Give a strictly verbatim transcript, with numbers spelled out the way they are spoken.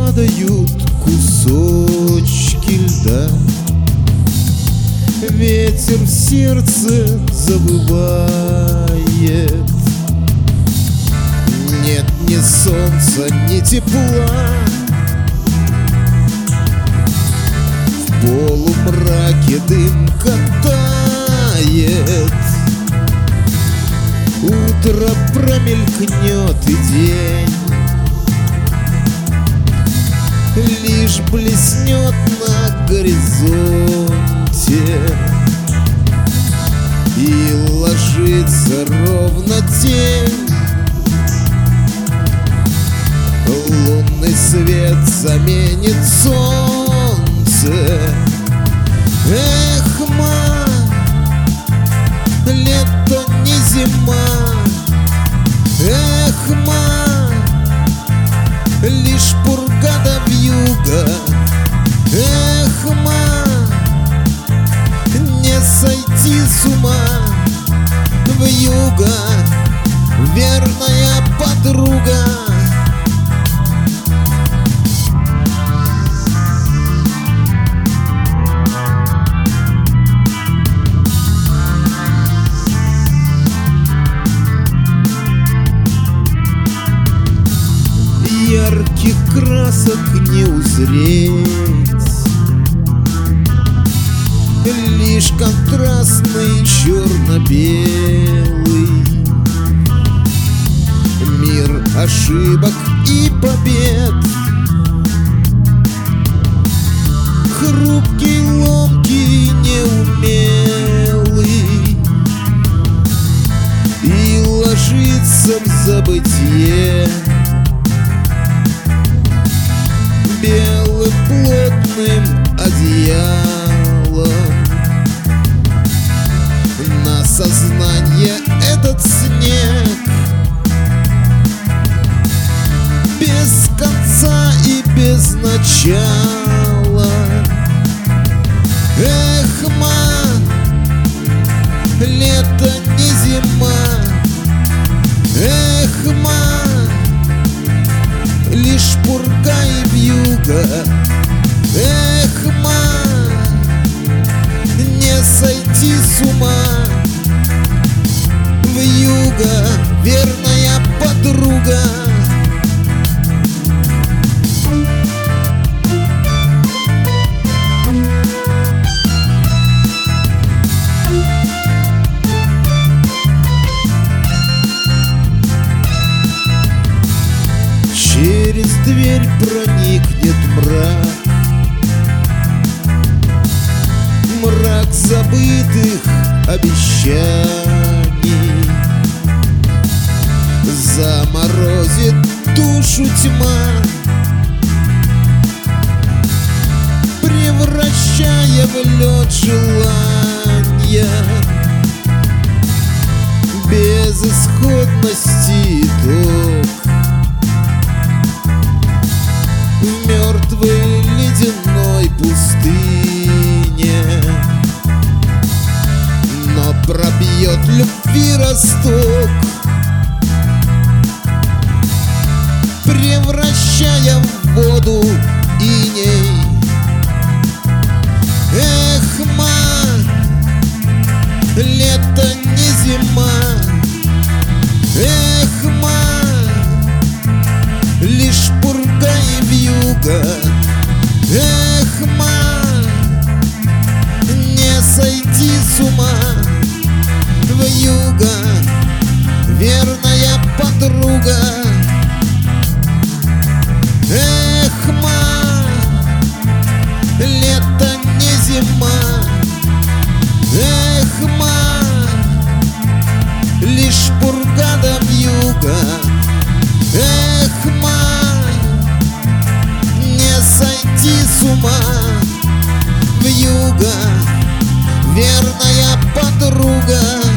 падают кусочки льда. Ветер в сердце завывает. Нет ни солнца, ни тепла. В полумраке дымка тает. Утро промелькнет и день лишь блеснет на горизонте, и ложится ровно тень. Лунный свет заменит солнце. Эх, ма, лето не зима. Эх, ма, лишь пурга да вьюга. Эх, ма, не сойти с ума. Вьюга, верная подруга. Ярких красок не узреть, лишь контрастный черно-белый мир ошибок и побед. Хрупкий, ломкий, неумелый, и ложится в забытье белым плотным одеялом. На сознание этот снег без конца и без начала. Эх, ма, лето не зима. Эх, ма, лишь пурга и вьюга. Эх, ма, не сойти с ума. Вьюга, верная подруга. Через дверь проникнет мрак, мрак забытых обещаний. Заморозит душу тьма, превращая в лед желания, безысходности итог. В мертвой ледяной пустыне, но пробьет любви росток, превращая в воду иней. Эх, ма, лето не зима. Эх, ма, лишь пурга и вьюга. Эх, ма, не сойти с ума. Вьюга, верная подруга. Эх, ма, лето не зима. Эх, ма, лишь пурга да вьюга. Эх, ма, не сойти с ума. Вьюга, верная подруга.